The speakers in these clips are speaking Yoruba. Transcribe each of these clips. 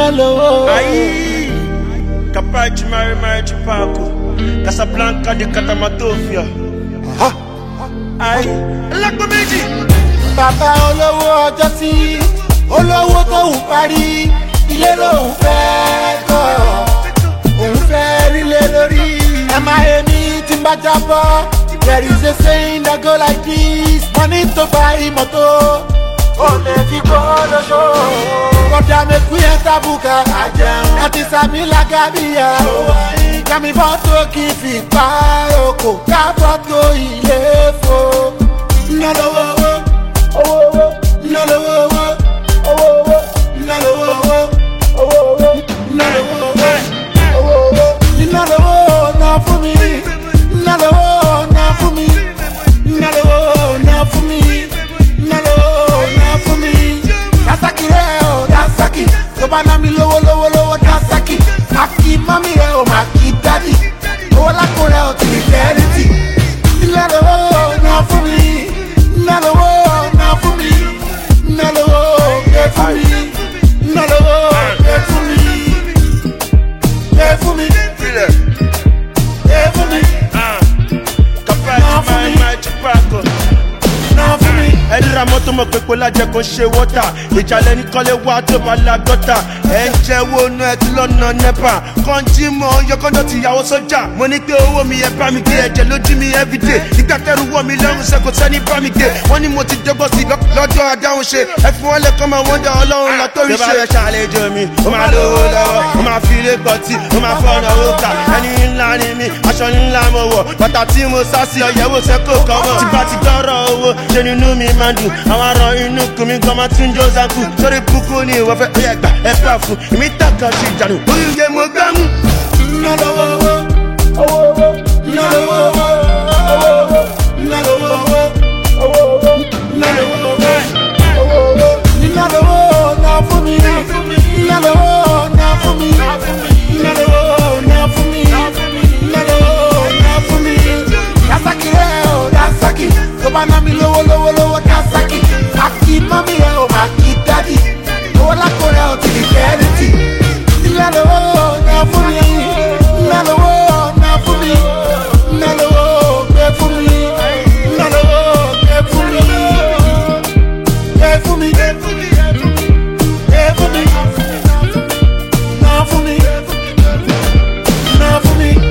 Nalo. Aye. Capaci Mari Paco. Casablanca de Catamatofia. Aye. La comédie. Bàbá olówó ọjọ́ sí. Olówó tó ń parí. Ilé lòun fẹ́ kọ́. Òun fẹ́ rílé lórí. Ẹ máa yẹ ní tí n bá jábọ́. There is a saying that go like this. Money to buy moto. Only people the show. Brother make we enter buka. That is a mila gabia. Kami photo kifi paroko. Ka photo ilefo. Nalo wo. Nalo wo. Nalo wo. Nalo wo. Nalo wo na for me. Nalo wo na for me. Nalo wo na for me. Nalo na for me. Dasaki reo, dasaki. Sobana mi lowo, dasaki. Maki mami reo, maki daddy. Ola koreo ti eternity. Nalo na for me. Nalo na for me. Nalo get for me. Nalo get for me. Get for me. Get for me. Capaci Mari Paco. Ẹ̀dínra mọ́tò mọ̀ pé kó lájẹ kó ṣe wọ́tà. Ìjàlẹ̀ ní kọ́lé wá tó bá la gọ́tà. Ẹ ń jẹ́wọ́ inú ẹ ti lọ́nà nẹ́pà. Kọ́ńtì mọ̀ yọkọ́dọ̀ ti yàwó sọ́jà. Mo ní pé owó mi ẹ bá mi gbé ẹ̀jẹ̀ lójú mi everyday. Ìgbà tẹ́rù wọ̀ mi lẹ́rù ṣe kò sẹ́ni bá mi gbé. Wọ́n ní mo ti dọ́gbọ́ sí lọ́jọ́ adáhùn ṣe. Ẹ fi wọ́n lẹ́kọ́ máa wọ́n dá ọlọ́run lọ tó rí ṣe. Ṣé bá fẹ́ ṣàlejò mi? Ó máa lówó lọ́wọ́. Ó máa fi ilé pọ̀tì. Ó máa fọ́nà òkà. Ẹni ńlá ni mí. Aṣọ ńlá mo wọ̀. Bàtà tí mo sá sí ọ̀yẹ́wò sẹ́kò kan mọ̀. Tí bá ti gbọ́rọ̀ owó, ṣe nínú mi máa dùn. Àwọn ará inú kùn mí gan máa tún jó zanku. Sórí kúkú ni ìwọ fẹ́ ọyẹ gbà ẹ fà fún. Èmi tàkà sí ìjànù. Oúnjẹ mo gbá mú. Nalo wo. Nalo wo. Nalo wo. Nalo wo. Nalo wo na for me. Nalo wo na for me. Nalo wo na for me. Nalo wo na for me. Dasaki reo, dasaki. Sobana mi lowo, dasaki. Maki mami reo, maki daddy. Ola koreo ti eternity. Nalo wo na for me. Nalo wo na for me. Nalo wo pray for me. Nalo wo pray for me. Pray for me. Pray for me. Na for me. Na for me.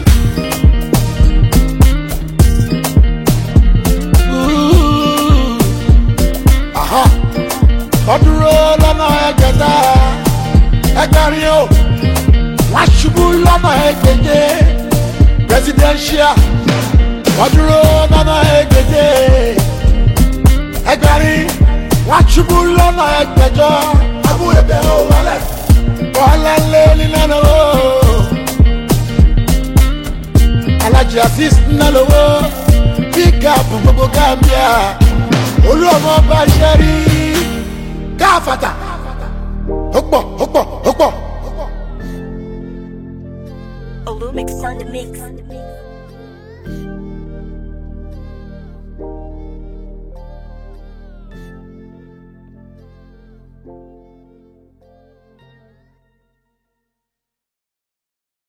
Aha. Ọdúró lọ́nà ẹgbẹ̀ta. Ẹgbẹ̀rin o. Wọ́n ṣubú lọ́nà ẹgbẹ̀je. Presidential. Ọdúró lọ́nà ẹgbẹ̀je. Ẹgbẹ̀rin. Wọ́n ṣubú lọ́nà ẹgbẹ̀jọ. Abúlé bẹ̀rẹ̀ ò wálẹ̀. Bọ́lá lé nílànà o. Alhaji Azeez Nalowo. Bíkàpù gbogbo Gambia. Olú ọmọ bá ṣe rí. Káfàtà. Ó pọ̀. Olumix on the mix.